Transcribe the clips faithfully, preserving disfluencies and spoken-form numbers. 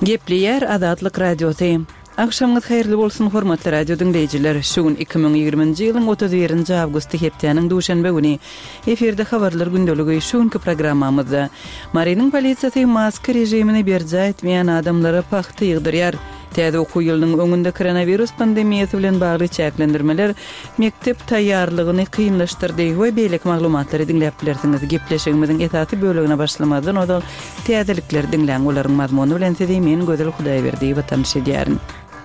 Gepleyer Azatlyk radiosu. Akşamınız hayırlı bolsun hormatly radio dinleyijiler. Şugun iki bin ýygrymynjy ýylyň otuz birinji awgusty hepdeniň duşanbe güni eferde habarlar gündöligi şuňky programmamyzda Marinin polisiýasy maska rejimini berja etmeýän adamlara paxty ýygdyrýar. Täze okuw ýylynyň öňünde koronavirus pandemiýasy bilen bagly çäklendirmeler mektep taýýarlygyny kynlaşdyrdy we beýlek maglumatlary dinläp bilersiňiz. Gepleşigimiziň esasy bölegine başlamadan odal täzelikler dinläň olaryň mazmuny bilen sizi men Gözel Hudaýberdi watanşy edýärin.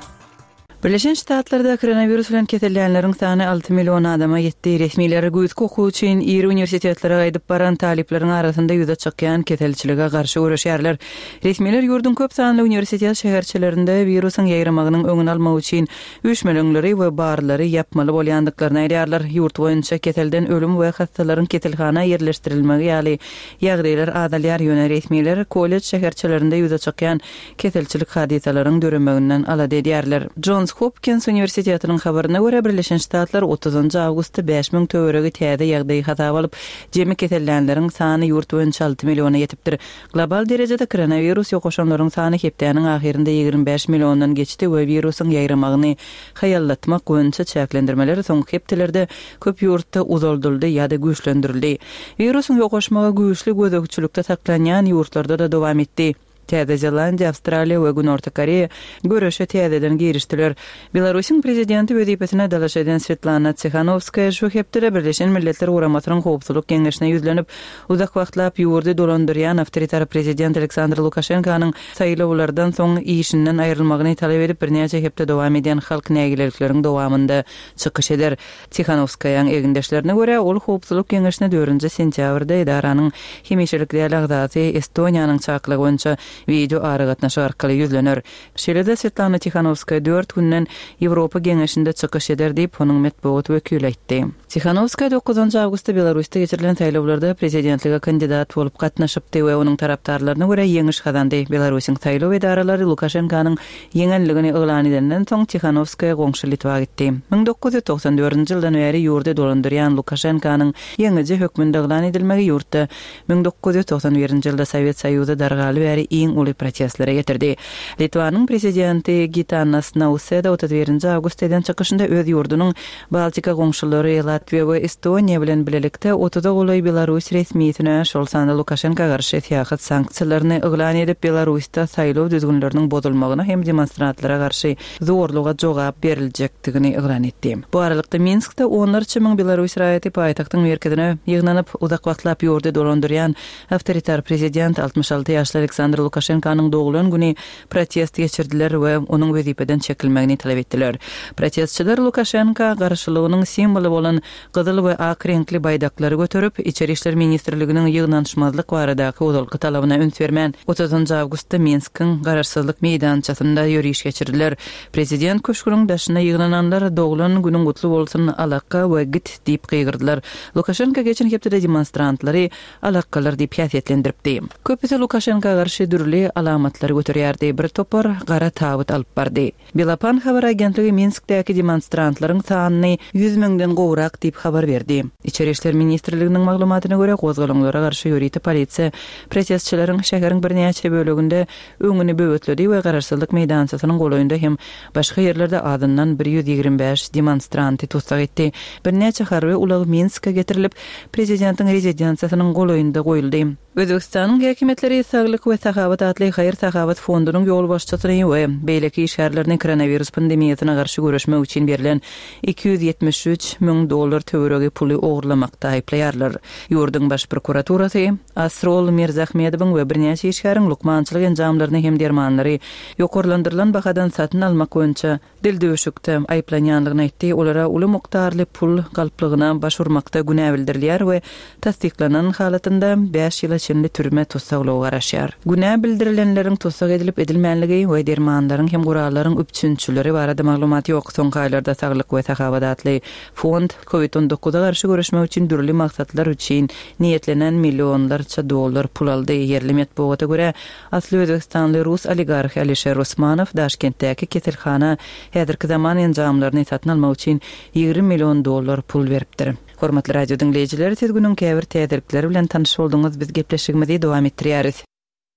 Birleşen Ştatlarda koronavirus bilen kesellenleriň sany altı million adama ýetdi. Resmiler göz koku üçin ýeri universitetlerine gaýdyp baran talipleriň arasynda ýüze çykýan keselçilige garşy görüşýärler. Resmiler ýurdun köp sanly universitet şäherçilerinde virusyň ýaýramagynyň öňüni almak üçin üçmelenleri we barlary ýapmaly bolýandyklaryny aýdýarlar. Ýurt boýunça keselden ölüm we hastalaryň keselhana ýerleşdirilmegi ýaly ýagdaýlar adalýar ýöne resmiler kollej şäherçilerinde ýüze çykýan keselçilik hadisalaryň döremeginden alady edýärler. Johns Hopkins Universitetiniň habaryna görä Birleşen Ştatlar otuzynjy awgustda beş ming töweregi täze ýagdaý hasap alyp, jemi kesellenleriň sany ýurt boýunça altı milliona ýetipdir. Global derejede koronavirus ýokaşanlaryň sany hepdeniň ahirinde ýygrimi beş milliondan geçdi we virusyň ýaýramagyny haýallatmak boýunça çäklendirmeler soňky hepdelerde köp ýurtda uzolduldy ýa-da güýçlendirildi. Virusyň ýokaşmagy güýçli gözegçilikde saklanýan ýurtlarda da dowam etdi. Täze Zelandiýa, Awstraliýa we Günorta Koreýa görüşe täzeden girişdiler. Belarusyň prezidenti wezipetine dalaş eden Svetlana Tsikhanovskaya şu hepdere Birleşen Milletler Guramatynyň howpsuzlyk keňeşine ýüzlenip, uzak wagtlap ýurdy dolandyrýan awtoritar prezident Aleksandr Lukashenkanyň saýlawlardan soň işinden aýrylmagyny talap edip birnäçe hepde dowam eden halk nägilerlikleriň dowamynda çykyş eder. Tsikhanovskayaň egindeşlerine görä, ol howpsuzlyk keňeşine dördünji sentýabrda edaranyň hemişelik delegaty Estoniýanyň çaklygy boýunça video aragatnaşy arkaly ýüzlenir. Şeýle-de Svetlana Tikhanovskaya dört günden Ýewropa geňeşinde çykyş eder diýip onuň medeniýet wekili aýtdy. Tikhanovskaya dokuzynjy awgustda Belarusda geçirilen saýlawlarda prezidentlige kandidat bolup gatnaşypdy we onuň tarapdarlaryna görä ýeňiş kazandy. Belarusyň saýlaw edaralary Lukashenkanyň ýeňenligini eglan edenden soň Tikhanovskaya goňşy Litwa gitdi. ming dokuz ýüz toksan dördünji ýyldan beri ýurda dolandyrýan Lukashenkanyň ýeňiji hökmünde eglan edilmegi ýurtda ming dokuz ýüz toksan birinji ýylda Sowet Soýuzy dargaly bäri iň uly protestlere getirdi. Litvanyň prezidenti Gitanas Nauseda otuz birinji awgustdan çykyşynda öz ýurdunyň Baltika goňşulary Latviýa we Estoniýa bilen bilelikde otuza goly Belarus resmiýetine şol sanda Lukashenka garşy täýat sanksiýalaryny eglan edip Belarusda saýlaw düzgünleriniň bozulmagyna hem demonstrantlara garşy zorluga jogap berilejekdigini eglan etdi. Bu aralykda Minskde onlarça ming Belarus raýaty paýtagtyň merkezine ýygnanyp uzak wagtlap ýurdy dolandyrýan awtoritar prezident altmış alty ýaşly Aleksandr Lukashenkanyň dogulany güni protest geçirdiler we onuň wezipeden çekilmegini talap etdiler. Protestçiler Lukashenka garşylygynyň simboly bolan gyzyl we ak renkli baýdaklary götürüp, İçeri işler ministrliginiň ýygnanşmazlyk baradaky uzalky talabyna üns bermän otuzynjy awgustda Minskiň garaşsyzlyk meýdançasynda ýürüýüş geçirdiler. Prezident köşküniň başyna ýygnananlar dogulany günüň gutly bolsun alaka we git diýip gygyrdylar. Lukashenka geçen hepde demonstrantlary alakalar diýip häsiýetlendiripdi. Köpüse Lukashenka garşy dürli alamatlar götürýärdi. Bir topar gara tabut alyp bardy. Belapan habar agentligi Minskdäki demonstrantlaryň sanyny yüz mingden gowrak diýip habar berdi. İçeri işler ministrliginiň maglumatyna görä gozgalanlara garşy ýürüýti polisiýa protestçileriň şäheriň birnäçe böleginde öňüni böwütledi we garaşsyzlyk meýdançasynyň golaýynda hem başga ýerlerde adından bir yüz ýygrimi beş demonstranty tutsak etdi. Birnäçe harby ulag Minskka getirilip prezidentiň rezidensiýasynyň golaýynda goýuldy. Özbekistanyň häkimetleri Saglyk we Sahawat adly Haýyr Sahawat fondunyň ýol başçysyny we beýleki işgärlerini koronavirus pandemiýasyna garşy görüşmek üçin berilen iki yüz ýetmiş üç ming dollar töweregi puly ogurlamakda aýplaýarlar. Ýurdun baş prokuraturasy Asrol Mirzahmedowyň we birnäçe işgäriň lukmançylyk enjamlaryny hem dermanlary ýokarlandyrylan bahadan satyn almak boýunça dildöwüşükde aýplanýanlygyny aýtdy. Olara uly mukdarly pul galplygyna başvurmakda günä bildirilýär we tasdiklanan halatynda beş ýyl içinde türme tutsaglygy garaşýar. Günä bildirilenleriň tutsak edilip edilmänligi we dermanlaryň hem gurallaryň üpçünçüleri barada maglumat ýok. Soňky aýlarda Saglyk we Sahawat adly fond covid on dokuza garşy görüşmek üçin dürli maksatlar üçin niýetlenen millionlarça dollar pul aldy. Yerli medeniýete görä asly Özbekistanly rus oligarh Alisher Osmanow Daşkentdäki keselhana häzirki zaman enjamlaryny satyn almak üçin ýygrimi million dollar pul beripdir. Hormatly radio dinleyijiler, siz günüň käbir täzelikleri bilen tanyş bolduňyz. Biz gepleşigimizi dowam etdirýäris.